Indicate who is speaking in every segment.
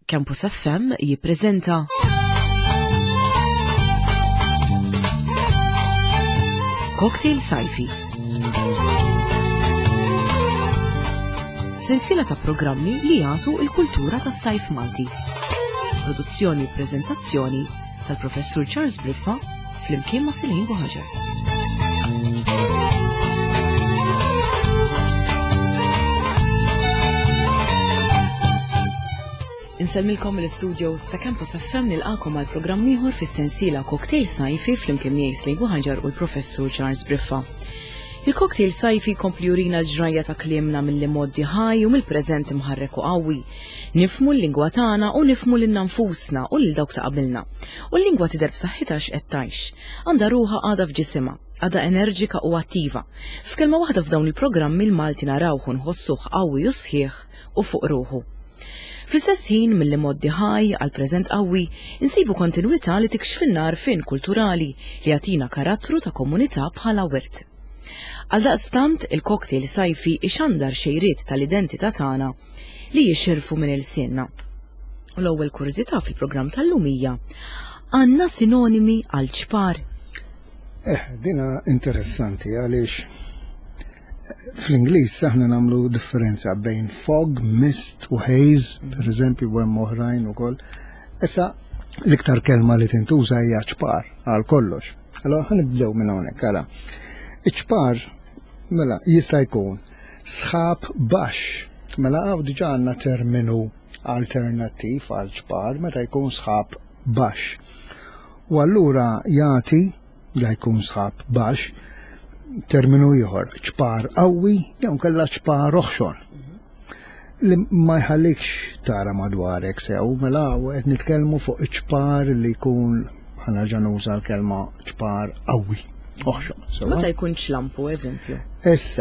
Speaker 1: Campus FM jippreżenta Cocktail Sajfi. Sensiela ta' programmi li jagħtu l-kultura tas-sajf Malti. Produzzjoni u preżentazzjoni tal-Professur Charles Briffa flimkien ma' Silin Buħaġar. Inselmilkom l-studios ta' Campus FM nilqakom għal programm ieħor fis-sensiela Cocktail Sajfi flimkien miegħi Silin Buħaġar u l-Professur Charles Briffa. Il-cocktail sajfi kompli jurina l-ġrajja ta' kliemna mill-modi ħaj u mill-preżent imħarrek u qawwi. Nifmu l-lingwa tagħna u nifmu lil nfusna u lil dawk ta' qabilna. U l-lingwa tidher b'saħħitha x'qed tgħix. Għandha ruħha għadha f'ġisimha, għadha enerġika u attiva. F'kelma waħda f'dawn il-programmi l-Malti narawh u nħossuh qawwi u sħiħ u fuq ruħu. Fl-istess ħin mill-modi ħaj għal preżent qawwi insibu kontinwità li tikxfinna għarfien kulturali li jagħtina karattru ta' komunità bħala wirt. Għaldaqstant il-cocktail sajfi ixandar xejriet tal-identità tagħna li jixirfu minn il-sienna. U l-ewwel kurżità fil-programm tal-lumija għandna sinonimi għal ċpar.
Speaker 2: Dina interessanti għaliex fl-Ingliż aħna nagħmlu differenza bejn fog, mist u haze, pereżempju hemm oħrajn ukoll. Issa l-iktar kelma li tintuża hija ċpar għal kollox. Allora ħanibdew minn hawnhekk ara. Iċpar mela jista' jkun sħab baxx. Mela hawn diġà għandna terminu alternattiv għal ċpar meta jkun sħab baxx. U allura jagħti jkun sħab baxx terminu ieħor ċpar qawwi jew kellha ċpar oħxon. Li ma jħallikx tara madwarek sew mela qed nitkellmu fuq iċpar li jkun ħanerġa' nuża l-kelma ċpar qawwi.
Speaker 1: Meta jkun ċlampu, eżempju?
Speaker 2: Issa,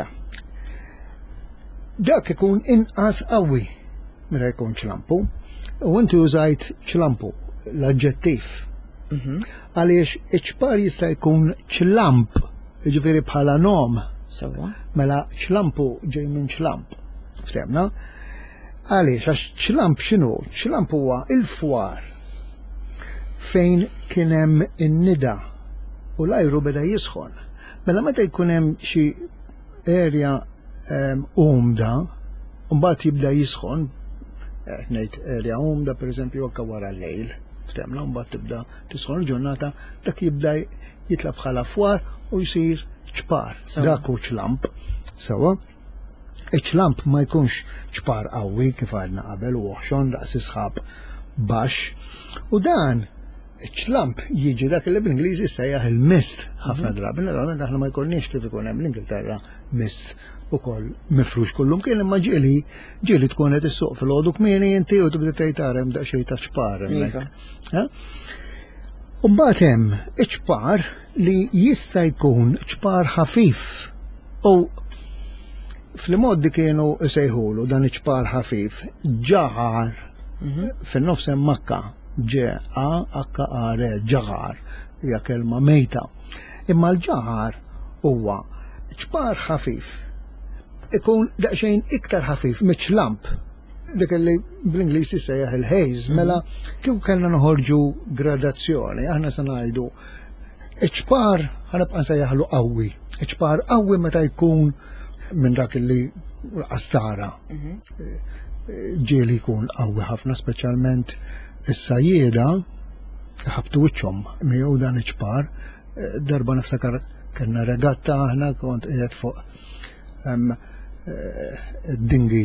Speaker 2: dak ikun inqas qawwi meta jkun ċlampu, u inti użajt ċlampu, l-aġġettiv. Għaliex iċpar jista' jkun ċlamp, jiġifieri bħala nom. Mela ċlampu ġej minn ċlamp. Ftemna? Għaliex għax ċlamp x'inhu? ċlamp huwa il-fwar fejn kien hemm in-nida u l-ajru beda jisħon. Mela meta jkun hemm xi erja umda, mbagħad jibda jisħon, ngħid erja umda pereżempju anke wara l-lejl, ftemna mbagħad tibda tisħon il-ġurnata, dak jibda jitla bħala fwar u jsir ċpar. Dak hu ċlamp. Sewa. Iċ-ċlamp ma jkunx ċpar qawwi kif għadna qabel u oħxon daqs isħab baxx. U dan iċ-ċlamp jiġi dak li bl-Ingliżi sejjaħ il-mist ħafna drabi. Naturalment aħna ma jkollniex kif ikun hemm l-Ingilterra mist ukoll mifrux kullum kien imma ġieli tkun qed issuq fil-għodu kmieni inti u tibda tgħid tara hemm daqsxejn ta' ċpar hemmhekk. U mbagħad hemm iċ-ċpar li jista' jkun ċpar ħafif u fl-modi kienu jsejħulu dan iċ-ċpar ħafif ġaħar fin-nofs hemm makka. ġe-a-akka-are, ġaħar, hija kelma mejta. Imma l-ġaħar huwa ċpar ħafif. Ikun daqsxejn iktar ħafif miċ-ċlamp. Dik li bl-Ingliż jissejjaħ il-haze, mela kif kellna noħorġu gradazzjoni, aħna se ngħidu iċ-ċpar ħanibqa' nsejjaħlu qawwi. Iċ-ċpar qawwi meta jkun minn dak li qastara. Ġieli jkun qawwi ħafna speċjalment is-sajjieda ħabtu wiċċhom miegħu dan iċ-ċpar. Darba niftakar kellna regatta aħna kont qiegħed fuq dingi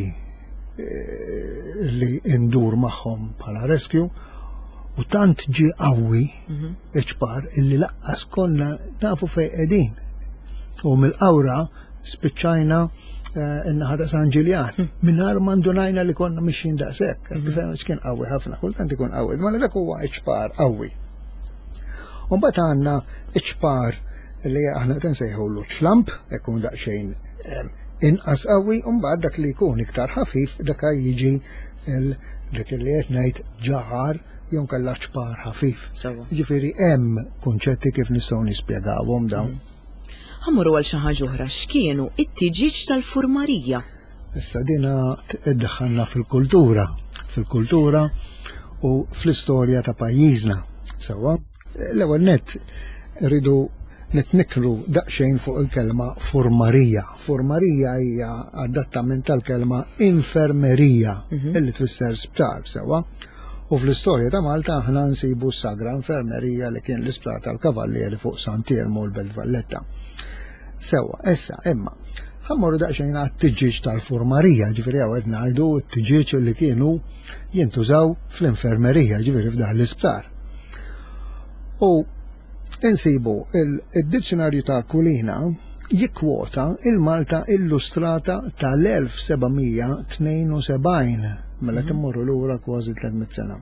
Speaker 2: li indur magħhom bħala rescue u tant ġie qawwi iċ-ċpar illi laqqas konna nafu fejn qegħdin. U mill-qawra spiċċajna in-naħa ta' San Ġiljan. Mingħajr ma ndunajna li konna mixjin daqshekk. Tifhem x'kien qawwi ħafna, kultant ikun qawwi. Ma dak huwa iċ-ċpar qawwi. U mbagħad għandna iċ-ċpar li aħna qed nsejħulu ċlamp, jkun daqsxejn inqas qawwi, u mbagħad dak li jkun iktar ħafif dak jiġi dak li qed ngħid ġaħar jew kellha ċpar ħafif. Jiġifieri hemm kunċetti kif nistgħu nispjegawhom dawn.
Speaker 1: Ħammuru għal xi ħaġa oħra x'kienu it-tiġiġ tal-furmarija.
Speaker 2: Issa dina iddaħħalna fil-kultura. fil-kultura u fl-istorja ta' pajjiżna. Sewa, l-ewwel nett rridu nitnikru daqsxejn fuq il-kelma formarija. Formarija hija adattament tal-kelma infermerija, illi tfisser sptar, sewa. U fl-istorja ta' Malta aħna nsibu s-sagra infermerija li kien l-isptar tal-kavallieri fuq Sant'Elmo l-Belt Valletta. Sewa, issa, imma, ħammorru daqsxejn għat-tiġġieġ tal-formarija, ġifieri hawn qed ngħidu t-tiġġieġ li kienu jintużaw fl-infermerija, ġifieri f'dan l-isptar. U insibu il-dizzjonarju ta' Kulina jikkwota il-Malta illustrata tal-1772 mela timmorru lura kważi 300 sena.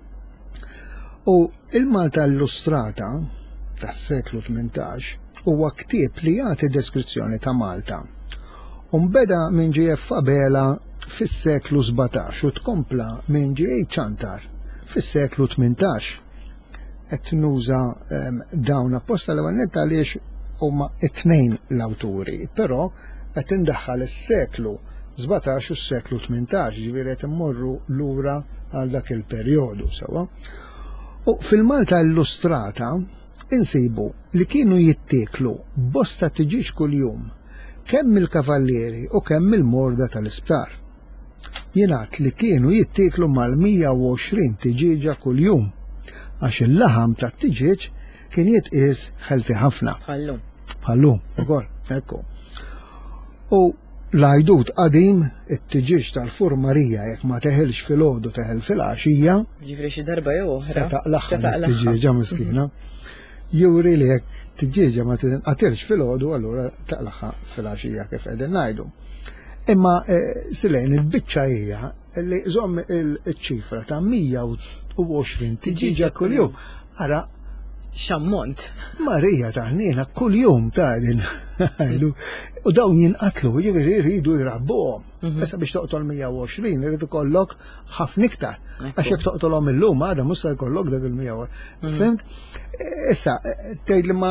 Speaker 2: U il-Malta illustrata tas-seklu 18 huwa ktieb li jagħti deskrizzjoni ta' Malta. U mbeda minn G.F. Fabela fis-seklu 17 u tkompla minn G.A. Ċantar fis-seklu 18. Qed nuża dawn apposta l-ewwel għaliex huma t-tnejn l-awturi, però qed indaħħal is-seklu 17 u s-seklu 18, ġifieri qed immorru lura għal dak il-perjodu sewwa. U fil-Malta illustrata insibu li kienu jittieklu bosta tiġiġ kuljum kemm il-kavallieri u kemm il-morda tal-isptar. Jingħad li kienu jittieklu mal-120 tiġiġa kuljum għax il-laħam tat-tiġiġ kien jitqies ħelti ħafna. Bħallum, ukoll, ekku. U l-għajdut qadim it-tiġiġ tal-formarija jekk ma teħilx fil-għodu teħel fil-għaxija.
Speaker 1: Ġifri xi darba jew oħra.
Speaker 2: Se taqlaħħa it-tiġiġa miskina. Juri li jekk tiġiġa ma tinqatilx fil-għodu allura taqlaħħa fil-għaxija kif qegħdin ngħidu. Imma silejn il-biċċa hija li żomm il-ċifra ta' 120 tiġiġa kuljum. Ara
Speaker 1: xammont.
Speaker 2: Marija taħnina kuljum tgħidin. U dawn jinqatlu, jiġifieri jridu jrabbuhom. Issa biex toqtol 120 irid ikollok ħafna iktar. Għax jekk toqtolhom illum għadha mhux se jkollok dak il-120. Fimt? Issa tgħid li ma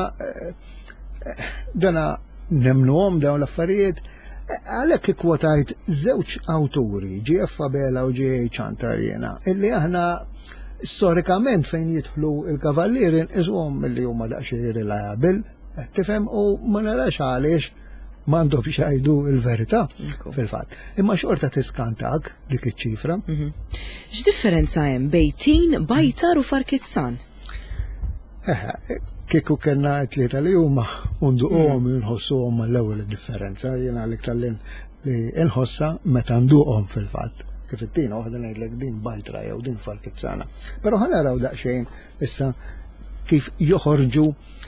Speaker 2: dana nemnuhom dawn l-affarijiet. Għalhekk ikkwotajt żewġ awturi, G.F. Fabela u G.A. Ċantar jiena, illi aħna storikament fejn jidħlu il-kavallieri nqisuhom milli huma daqsxejn reliable, tifhem, u ma narax għaliex m'għandhomx jgħidu l-verità fil-fatt. Imma xorta tiskantak dik iċ-ċifra.
Speaker 1: X'differenza hemm bejn tin, bajtar u farkizzan?
Speaker 2: Kieku kellna tlieta li huma nduqhom inħossuhom mal-ewwel id-differenza, jiena għalik tal-lin li nħossa meta nduqhom fil-fatt. Kif it-tina waħda ngħidlek din bajtra jew din farkizzana. Però ħanaraw daqsxejn issa kif joħorġu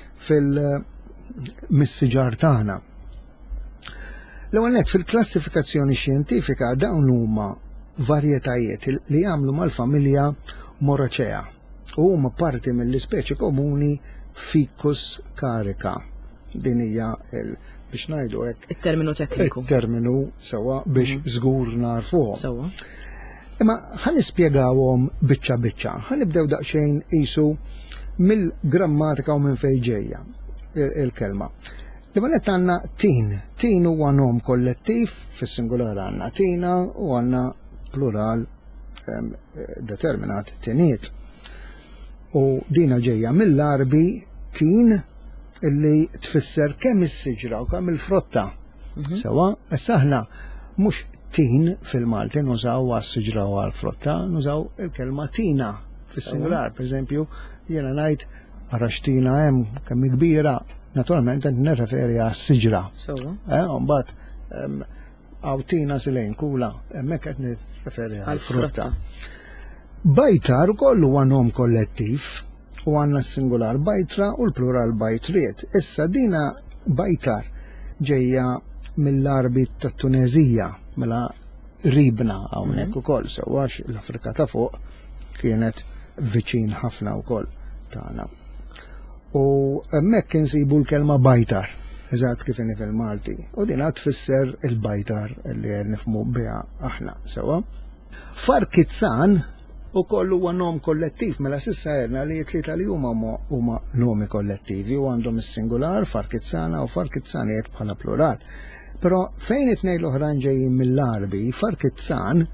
Speaker 2: mis-siġar tagħna. L-ewwel nett fil-klassifikazzjoni xjentifika dawn huma varjetajiet li jagħmlu mal-familja Moracea u huma parti mill-ispeċi komuni Ficus carica. Din hija biex ngħidu hekk
Speaker 1: it-terminu tekniku.
Speaker 2: Il-terminu sewwa biex żgur narfuhom.
Speaker 1: Sewwa.
Speaker 2: Imma ħan nispjegawhom biċċa biċċa. Ħan nibdew daqsxejn qisu mill-grammatika u minn fejn ġejja il-kelma. Li għanet għandna tin. Tin huwa nom kollettiv, fis-singular għandna tina u għandna plural determinat tiniet. U dina ġejja mill-arbi tin illi tfisser kemm is-siġra u kemm il-frotta. Sewa, issa aħna mhux tin fil-Malti nużaw għas-siġra u għall-frotta, nużaw il-kelma tina fis-singular. Pereżempju, jiena ngħid arax tina hemm kemm kbira, naturalment qed nirreferi għas-siġra. Mbagħad hawn tina silejn kula, hemmhekk qed nirreferi għall-frotta. Bajtar kollu huwa nom kollettiv u għandna s-singular bajtra u l-plural bajtriet. Issa dina bajtar ġejja mill-arbi tat-Tunezija, mela ribna hawnhekk ukoll sewwax l-Afrika ta' fuq kienet viċin ħafna wkoll tagħna. U hemmhekk insibu l-kelma bajtar, eżatt kif inhi fil-Malti, u din tfisser il-bajtar li nifhmu biha aħna sewwa. Farkizzan u kollu huwa nom kollettiv, mela sissa għedna li tlieta li huma nomi kollettivi u għandhom is-singular farkizzana u farkizzanijiet bħala plural. Però fejn it-tnejn l-oħrajn ġejjin mill-arbi, farkizzan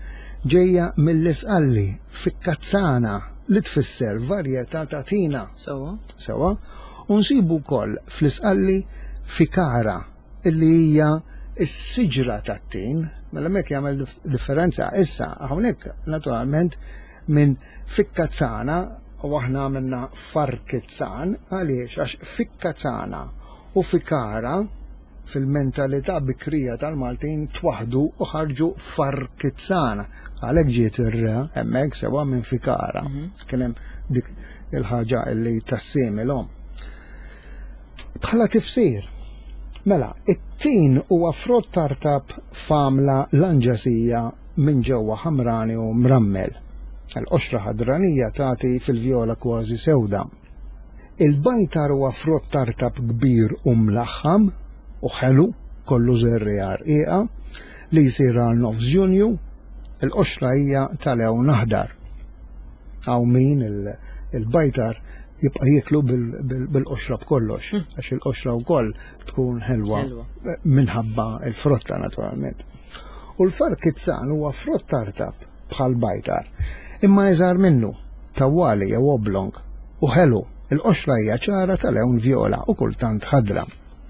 Speaker 2: ġejja mill-isqalli fik-kazzana li tfisser varjetà ta' tina. Sewa? U nsibu wkoll fl-isqalli fikara illi hija s-siġra tat-tin, mela hemmhekk jagħmel differenza. Issa hawnhekk naturalment minn fik-kazzana u aħna għamilna farkizzan għaliex għax fik-kazzana u fikara fil-mentalità bikrija tal-Maltin twaħdu u ħarġu farkizzana. Għalhekk ġiet ir-re hemmhekk sewa minn fikara. Kien hemm dik il-ħaġa li tassimilhom. Bħala tifsir. Mela, it-tin huwa frott tartab famla lanġasija minn ġewwa ħamrani u mrammel. L-qoxra ħadranija tagħti fil-vjola kważi sewda. Il-bajtar huwa frott tartab kbir u mlaħħam u ħelu kollu żerri għarqiqa li jsir għal nofs Ġunju, il-qoxra hija tal-ewn aħdar. Hawn min il-bajtar jibqa' jieklu bil-qoxra b'kollox, għax il-qoxra wkoll tkun ħelwa minħabba il-frotta naturalment. U l-farkizzan huwa frott tartab bħal bajtar, imma iżgħar minnu, tawwali jew oblong u ħelu, il-qoxra hija ċara tal-ewn vjola u kultant ħadra.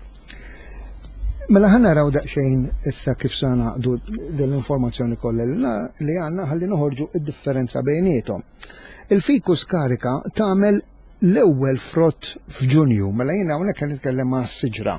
Speaker 2: Mela ħana naraw daqsxejn issa kif se naqdu dell-informazzjoni kollha li għandna ħalli noħorġu id-differenza bejniethom. Il-fikus karika tagħmel l-ewwel frott f'Ġunju, mela jiena hawnhekk qed nitkellem ma' s-siġra.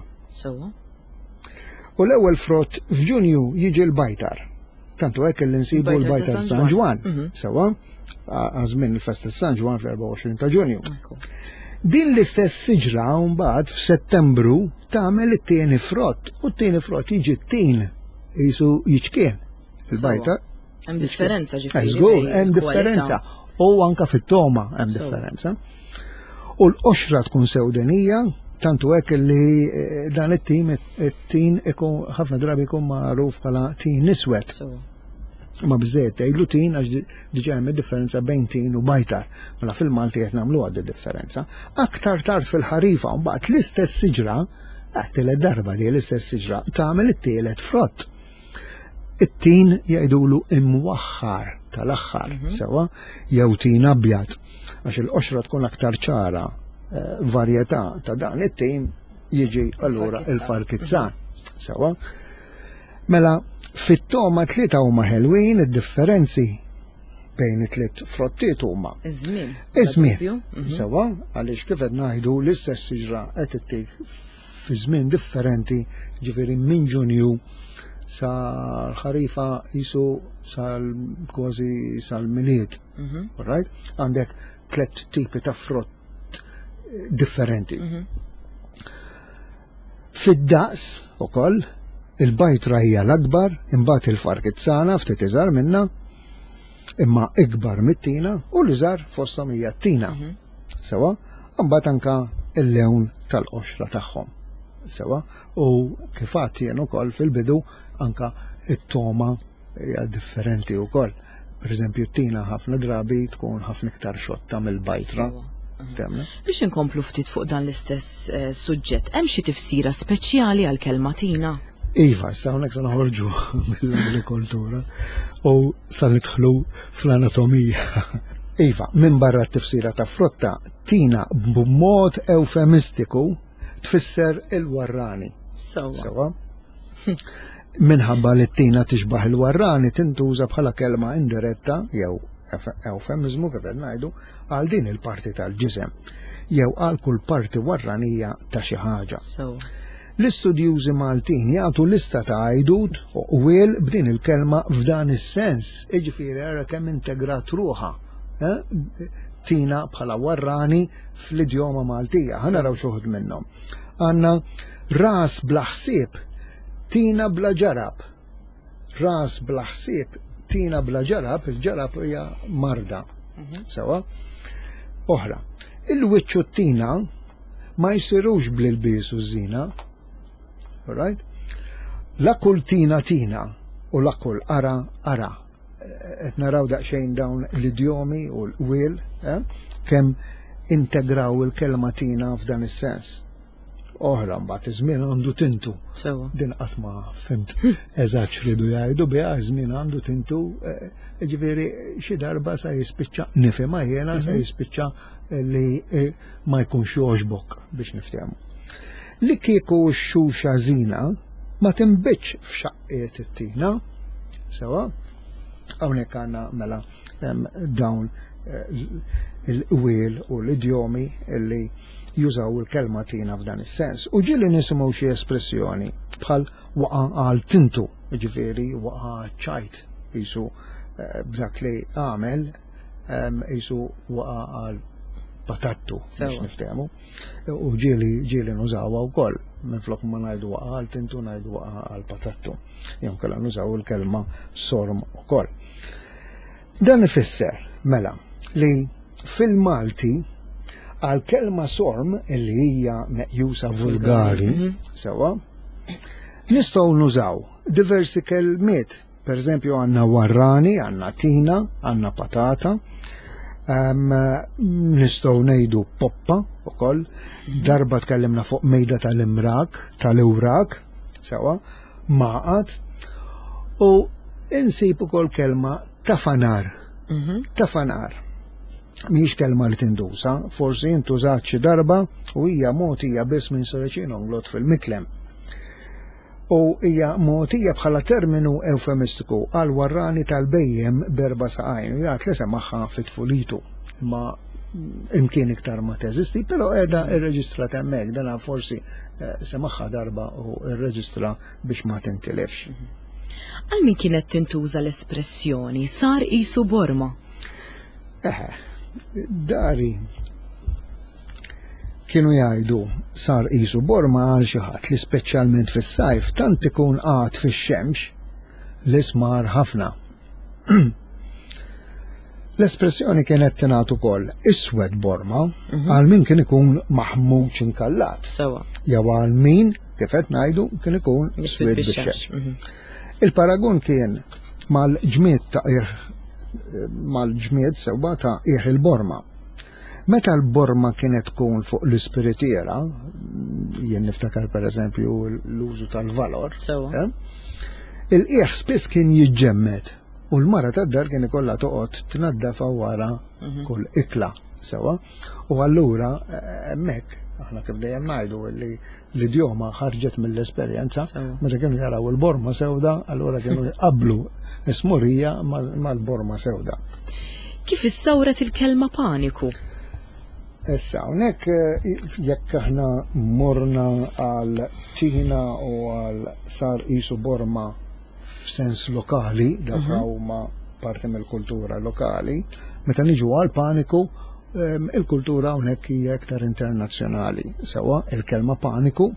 Speaker 2: U l-ewwel frott f'Ġunju jiġi l-bajtar. Tantu hekk li nsibu l-bajtar San Ġwan, sewa, għażmin il-festa San Ġwan fl-24 ta' Ġunju. Din l-istess siġra mbagħad f'Settembru tagħmel it-tieni frott, u t-tieni frott jiġi t-tin jisu jiġkien. Il-bajtar.
Speaker 1: Hemm differenza ġifieri.
Speaker 2: Żgur, hemm differenza. U anka fit-toma hemm differenza. U l-qoxra tkun sewdenija, tantu hekk li dan it-tin ikun ħafna drabi jkun magħruf bħala tin iswed. Ma biżejjed tgħidlu tin għax diġà hemm differenza bejn tin u bajtar. Mela fil-Malti qed nagħmlu għad differenza. Aktar tard fil-ħarifa mbagħad l-istess siġra, tielet darba di l-istess siġra tagħmel it-tielet frott. It-tin jgħidulu imwaħħar tal-aħħar, sewa, jew tin abjad. Għax il-qoxra tkun aktar ċara, varjetà ta' dan it-tin jiġi allura il-farkizzan. Sewa. Mela, fit-toma tlieta huma ħelwin, id-differenzi bejn it-tliet frottiet huma. Iż-żmien. Sewa, għaliex kif qed ngħidu l-istess siġra qed ittik fi żmien differenti, ġifieri minn Ġunju sal-ħarifa jisu kważi sal-miliet. Għandek 3 tipi ta' frott differenti. Fid-daqs ukoll il-bajtra hija l-akbar, imbagħad il-farkizzana ftit iżgħar minnha, imma ikbar mit-tina u l-iżgħar fosthom hija t-tina. Sewa, imbagħad anke il-lewn tal-qoxra tagħhom. Sewa, u kif għadt jien ukoll fil-bidu anke it-toma hija differenti wkoll. Pereżempju t-tina ħafna drabi tkun ħafna iktar xotta mill-bajtra.
Speaker 1: Biex inkomplu ftit fuq dan l-istess suġġett, hemm xi tifsira speċjali għall-kelma tina?
Speaker 2: Iva, issa hawnhekk se noħorġu mill-agrikoltura u sa nidħlu fl-anatomija. Iva, minn barra t-tifsira ta' frotta, tina b'mod eufemistiku tfisser il-warrani. Sewa. Minħabba li t-tina tixbaħ il-warrani tintuża bħala kelma indiretta jew eufemizmu kif qed ngħidu għal din il-parti tal-ġisem jew għal kull parti warranija ta' xi ħaġa. L-istudjużi Maltin jagħtu lista ta' għajdud u wiel b'din il-kelma f'dan is-sens, jiġifieri ara kemm integrat ruħha. Tina bħala warrani fl-idjoma Maltija, ħanaraw xi wħud minnhom. Għandna ras bla ħsieb, tina bla ġarab. Ras bla ħsieb, tina bla ġarab, il-ġarab hija marda. Sewa? Oħra, il-wiċċu tina ma jsirux bl-ilbies u żina. Alright? L-akul tina u l-akul ara. Qed naraw daqsxejn dawn l-idjomi u l-wiel kemm integraw il-kelma tina f'dan is-sens. oħra mbagħad iż-żmien għandu tintu.
Speaker 1: Sewa.
Speaker 2: Din qatt ma fimt eżatt x'ridu jgħidu biha żmien għandu tintu, ġifieri xi darba sa jispiċċa nifhimha jiena sa jispiċċa li ma jkunx jogħġbok biex niftehmu. Li kieku x-xuxa żina ma tinbiċċ f'xaqqiet it-tina, sewa, hawnhekk għandna mela dawn il-qwiel u l-idjomi li jużaw il-kelma tina f'dan is-sens. U ġieli nisimgħu xi espressjoni bħal waqa' għal tintu, ġifieri waqa' ċajt qisu b'dak li għamel qisu waqa' għal patattu biex niftehmu. U ġieli nużawha wkoll minflok ma ngħidu waqa' għal tintu ngħidu waqa' għal patattu. Jew kellha nużaw il-kelma sorm ukoll. Dan ifisser mela li fil-Malti għal kelma sorm illi hija meqjusa vulgari, sewa, nistgħu nużaw diversi kelmiet. Pereżempju għandna warrani, għandna tina, għandna patata, nistgħu ngħidu poppa ukoll, darba tkellimna fuq mejda tal-ewrak, sewa, maqat, u insib ukoll kelma tafanar. Tafanar. Mhix kelma li tinduża, forsi intużat xi darba u hija mogħtija biss minn Saracino Nglot fil-Miklem. U hija mogħtija bħala terminu eufemistiku għal warrani tal-bejjem berba saqajn u jgħid li semaħħa fit-tfulitu. Ma imkien iktar ma teżisti, però qiegħda rreġistrat hemmhekk dana forsi semaħħa darba u rreġistra biex ma tintilefx.
Speaker 1: Għal min kienet tintuża l-espressjoni sar qisu borma?
Speaker 2: Dari kienu jgħidu sar qisu borma għal xi ħadd li speċjalment fis-sajf tant ikun qagħad fix-xemx li smar ħafna. L-espressjoni kienet tingħat ukoll iswed borma għal min kien ikun maħmud inkallat.
Speaker 1: Sewa.
Speaker 2: Jew għal min kif qed ngħidu kien ikun iswed bix-xemx. Il-paragun kien mal-ġmied sewwa ta' qiegħ il-borma. Meta l-borma kienet tkun fuq l-ispiritiera, jien niftakar pereżempju l-użu tal-valor, il-qiegħ spiss kien jiġġemmed u l-mara tad-dar kien ikollha toqgħod tnaddafa wara kull ikla sewwa. U allura hemmhekk aħna kif dejjem ngħidu li l-idjoma ħarġet mill-esperjenza, meta kienu jaraw il-borma sewda, allura kienu jqabblu ismurija mal-borma sewda.
Speaker 1: Kif issawret il-kelma paniku?
Speaker 2: Issa, hawnhekk jekk aħna morna għal tina u għal sar qisu borma f'sens lokali, dak huma parti mill-kultura lokali, meta niġu għal paniku, il-kultura hawnhekk hija iktar internazzjonali. Sewa il-kelma paniku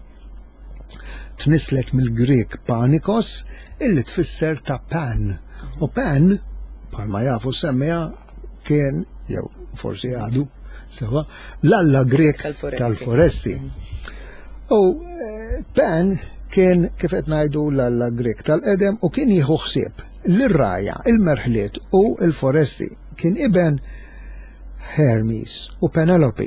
Speaker 2: tnislet mill-Grek panikos illi tfisser ta' pan. U pan, bħalma jafu semmija, kien, jew forsi għadu, sewa, l-alla Grek tal-foresti. U pan kien kif qed ngħidu l-alla Grek tal-qedem u kien jieħu ħsieb l-irraja, il-merħliet u l-foresti. Kien iben Hermes u Penelope.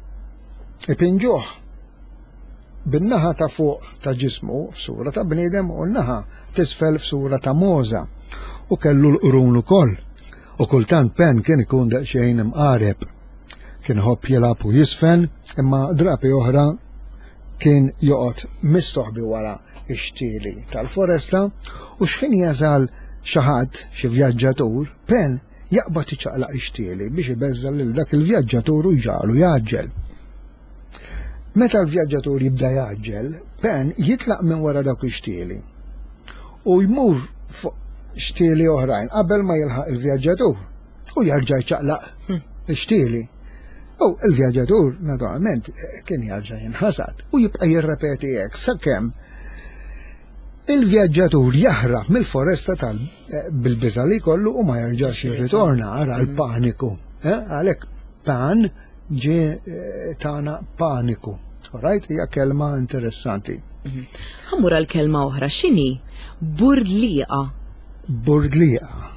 Speaker 2: Ipinġuh bin-naħa ta' fuq ta' ġismu f'sura ta' bniedem u n-naħa tisfel f'sura ta' moża u kellu l-qrun ukoll. U kultant pen kien ikun daqsxejn imqareb. Kien ħobb jilgħab u jisfen, imma drabi oħra kien joqgħod mistoħbi wara x-xtieli tal-foresta u x'kien jażal xi ħadd xi vjaġġatur pen jaqbad iċaqlaq ix-xtieli biex ibeżżal lil dak il-vjaġġatur u jġalu jaġġel. Meta l-vjaġġatur jibda jaġġel, pen jitlaq minn wara dawk ix-xtieli u jmur fuq xtieli oħrajn qabel ma jilħaq il-vjaġġatur u jarġa' jċaqlaq ix-xtieli. U il-vjaġġatur naturalment kien jarġa' jinħasad u jibqa' jirrepeti hekk sakemm il-vjaġġatur jaħrab mill-foresta bil-biża li kollu u ma jerġax jirritorna ara l-paniku. Għalhekk pan ġie tagħna paniku. Alright, hija kelma interessanti.
Speaker 1: Ħammur għal-kelma oħra x'inhi? Burdliqa.
Speaker 2: Burdliqa.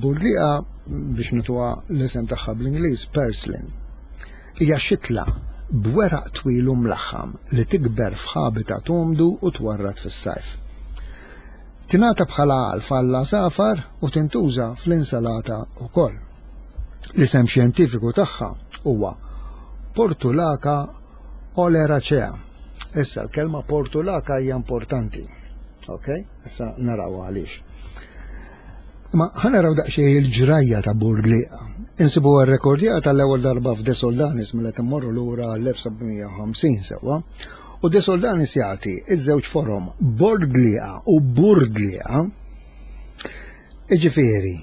Speaker 2: Burdliqa biex nituha l-isem tagħha bl-Ingliż Purslin. Hija xitla bweraq twil u mlaħħam li tikber f'ħabitat umdu u twarrad fis-sajf. Tingħata bħala alfa għall safar u tintuża fl-insalata wkoll. L-isem xjentifiku tagħha huwa Portulaca oleracea. Issa l-kelma Portulaca hija importanti. Okay? Issa naraw għaliex. Ma ħanaraw daqsxejn il-ġrajja ta' Burdliqa. Insibu r-rekordjata l-ewwel darba f'De Soldanis mela timmorru lura l-1750 sewwa. U De Soldanis jagħti iż-żewġ forom Bordliqa u Burdliqa. Jiġifieri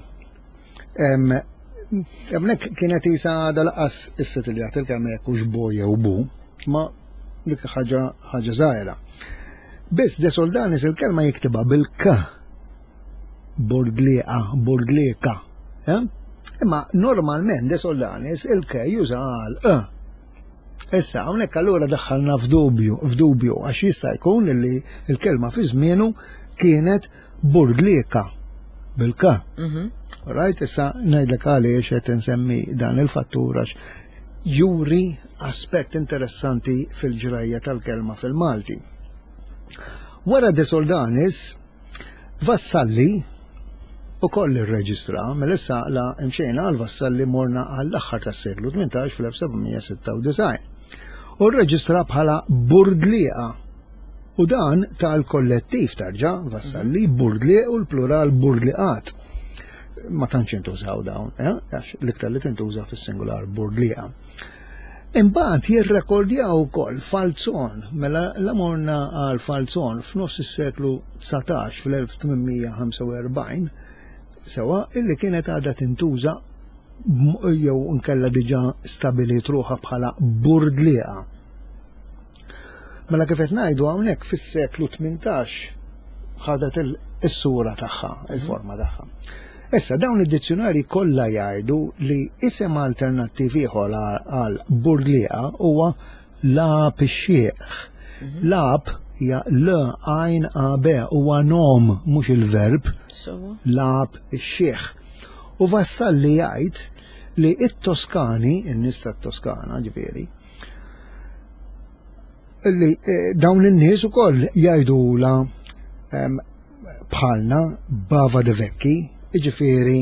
Speaker 2: hemmhekk kienet isa dal-qas is-sitiljat il-kelma jekk hux boja u bu, ma dik ħaġa żgħira. Biss De Soldanis il-kelma jiktibha bil-k. Bordliqa. Imma normalment De Soldanis il-k juża għal Issa hawnhekk allura daħħalna f'dubju għax jista' jkun li l-kelma fi żmienu kienet Burdliqa bil-k. Right, issa ngħidlek għaliex qed insemmi dan il-fattur għax juri aspett interessanti fil-ġrajja tal-kelma fil-Malti. Wara De Soldanis, Vassalli ukoll irreġistra mill-issa la imxejna għal Vassalli morna għall-aħħar tas-seklu 18 fl-1796. U rreġistra bħala Burdliqa. U dan tal-kollettiv tarġa' Vassalli Burdliq u l-plural Burdliqat. Ma tantx intużaw dawn, għax l-iktar li tintuża fis-singular Burdliqa. Imbagħad jirrekordjaw ukoll Falzon, mela l-morna għal Falzon f'nofs is-seklu 19 fl-1845 sewa illi kienet għadha tintuża jew nkella diġà stabilit ruħha bħala Burdliqa. Mela kif qed ngħidu hawnhekk fis-seklu 18 ħadet is-sura tagħha, il-forma tagħha. Issa dawn id-dizzjonarji kollha jgħidu li isem alternattiv ieħor għal Burdliqa huwa lab ix-xieq. Lab hija l-għajn huwa nom mhux il-verb. Lab ix-xieq. U Vassalli jgħid li it-Toskani, in-nies tat-Toskana ġifieri, li dawn in-nies ukoll jgħidula bħalna Bava de Vecchi, jiġifieri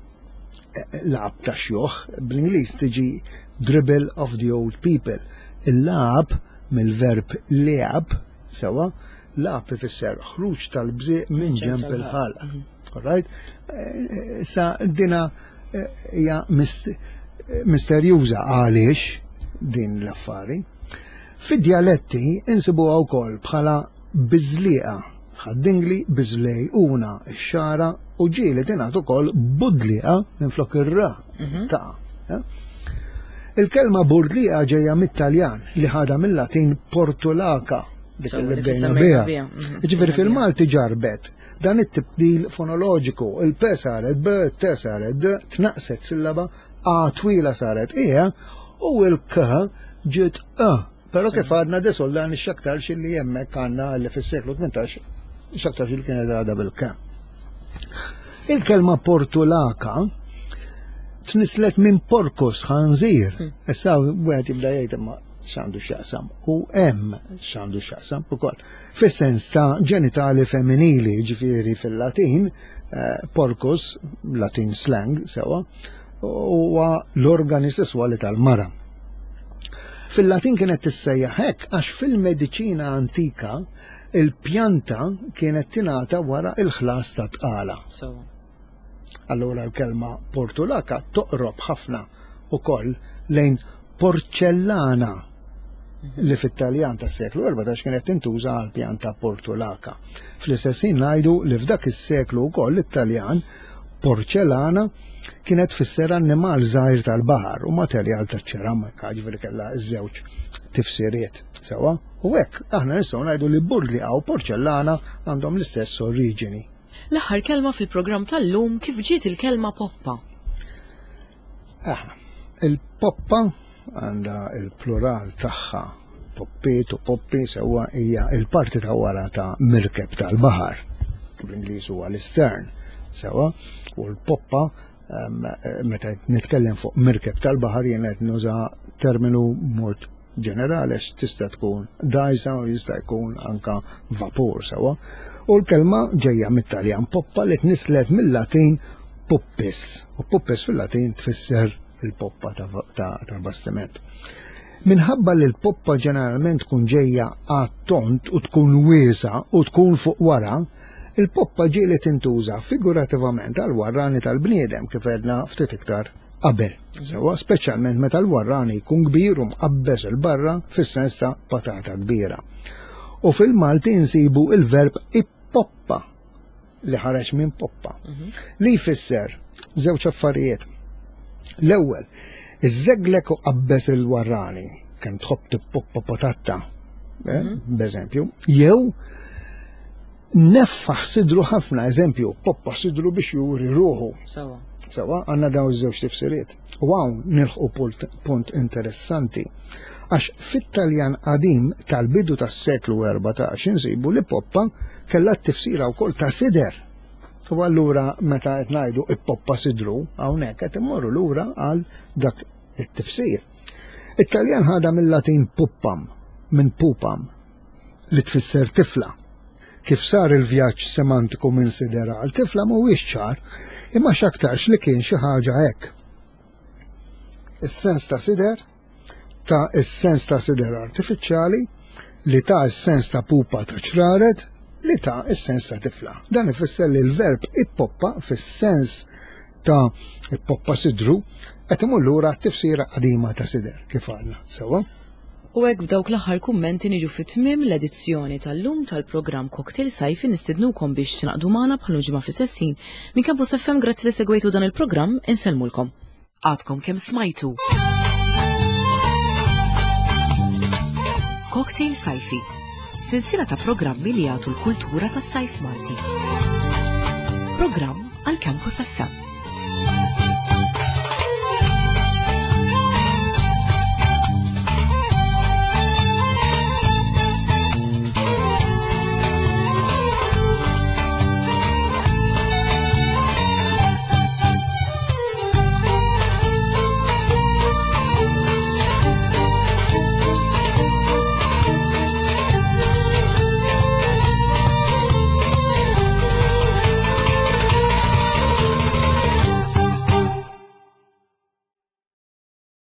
Speaker 2: lab ta' xjuħ, bl-Ingliż tiġi dribble of the old people. Il-lab mill-verb leab sewa, lab ifisser ħruġ tal-bżieq minn ġenb il-ħalq. Alright? Sa dina hija misterjuża għaliex din l-affari. Fid-dialetti insibuha wkoll bħala biżlieqa, ħaddingli biżlej una x-xara u ġieli tingħad ukoll Budliqa minflok ir-ra ta'. Il-kelma Burdliqa ġejja mit-Taljan li ħadha mill-Latin Portulaca dik li bdejna biha. Ġifieri fil-Malti ġarbet dan it-tibdil fonoloġiku, il-P saret B, T saret D, tnaqset sillaba, A twila saret E u l-K ġiet A. Però kif għadna De Soldanis x'aktar xilli hemmhekk għandna li fis-seklu 18 x'aktar xilli kienet għadha bil-K. Il-kelma Portulaca tnislet minn porcus ħanżir. Issa wieħed jibda jgħid imma x'għandu x'jaqsam u hemm x'għandu x'jaqsam ukoll. Fis-sens ta' ġenitali femminili, ġifieri fil-Latin, porcus, Latin slang sewa, huwa l-organi sesswali tal-mara. Fil-Latin kienet tissejjaħ hekk għax fil-mediċina antika il-pjanta kienet tingħata wara il-ħlas ta' tqala. Allura l-kelma Portulaca toqrob ħafna ukoll lejn porċellana li fit-Taljan tas-seklu 14 kienet tintuża għal pjanta Portulaca. Fl-istess ħin ngħidu li f'dak is-seklu wkoll it-Taljan porċellana kienet fisser annimal żgħir tal-baħar u materjal taċ-ċeramika, ġifieri kellha ż-żewġ tifsiriet sewwa. U hekk aħna nistgħu ngħidu li Burdliqa u porċellana għandhom l-istess oriġini.
Speaker 1: L-aħħar kelma fil-programm tal-lum kif ġiet il-kelma poppa?
Speaker 2: Il-poppa għandha il-plural tagħha poppiet u poppi sewwa hija il-parti ta' wara ta' mirkeb tal-baħar. Bl-Ingliż huwa l-istern sewwa u l-poppa meta nitkellem fuq mirkeb tal-baħar jien qed nuża terminu mod ġenerali tista' tkun dajsa u jista' jkun anka vapur sewa. U l-kelma ġejja mit-Taljan poppa li tnislet mill-Latin puppis. U puppis fil-Latin tfisser il-poppa ta' bastiment. Minħabba li l-poppa ġeneralment tkun ġejja għat-tont u tkun wiesa u tkun fuq wara, il-poppa ġieli tintuża figurativament għal-warrani tal-bniedem kif għedna ftit iktar qabel. Sewa speċjalment meta l-warrani jkun kbir u mqabbes il-barra fis-sens ta' patata kbira. U fil-Malti nsibu il-verb ippoppa li ħareġ minn poppa. Li jfisser żewġ affarijiet. L-ewwel, iż-żegglek u qabbes il-warrani kemm tħobb tippoppa patatta, b'eżempju, jew neffaħ sidru ħafna, eżempju, poppa sidru biex juri ruħu. Sawa, għanna daw iż-żewġ tifsiriet. U hawn nilħu punt interessanti. Għax fit-Taljan qadim tal-bidu tas-seklu 14 insibu li poppa kellha tifsira wkoll ta' sider. U allura meta qed ngħidu ippoppa sidru, hawnhekk qed immorru lura għal dak it-tifsir. It-Taljan ħada mill-Latin puppam, minn pupam, li tfisser tifla. Kif sar il-vjaġġ semantiku minn sider għal tifla mhuwiex ċar, imma x'aktarx li kien xi ħaġa hekk. Is-sens ta' sider ta' is-sens ta' sider artifiċjali li ta' is-sens ta' pupa ta' ċrared li ta' is-sens ta' tifla. Dan ifisser li l-verb ippoppa fis-sens ta' ippoppa sidru qed imur lura t-tifsira qadima ta' sider kif għandna sewwa.
Speaker 1: U hekk b'dawk l-aħħar kummenti niġu fit-tmiem l-edizzjoni tal-lum tal-programm Cocktail Sajfi nistidnukom biex tinaqdu magħna bħal ġimgħa fl-istessin minn Campus FM. Grazzi li segwejtu dan il-programm, insellmulkom. Għadkom kemm smajtu. Cocktail Sajfi, silsila ta' programmi li jagħtu l-kultura tas-sajf Malti. Programm għal Campus FM.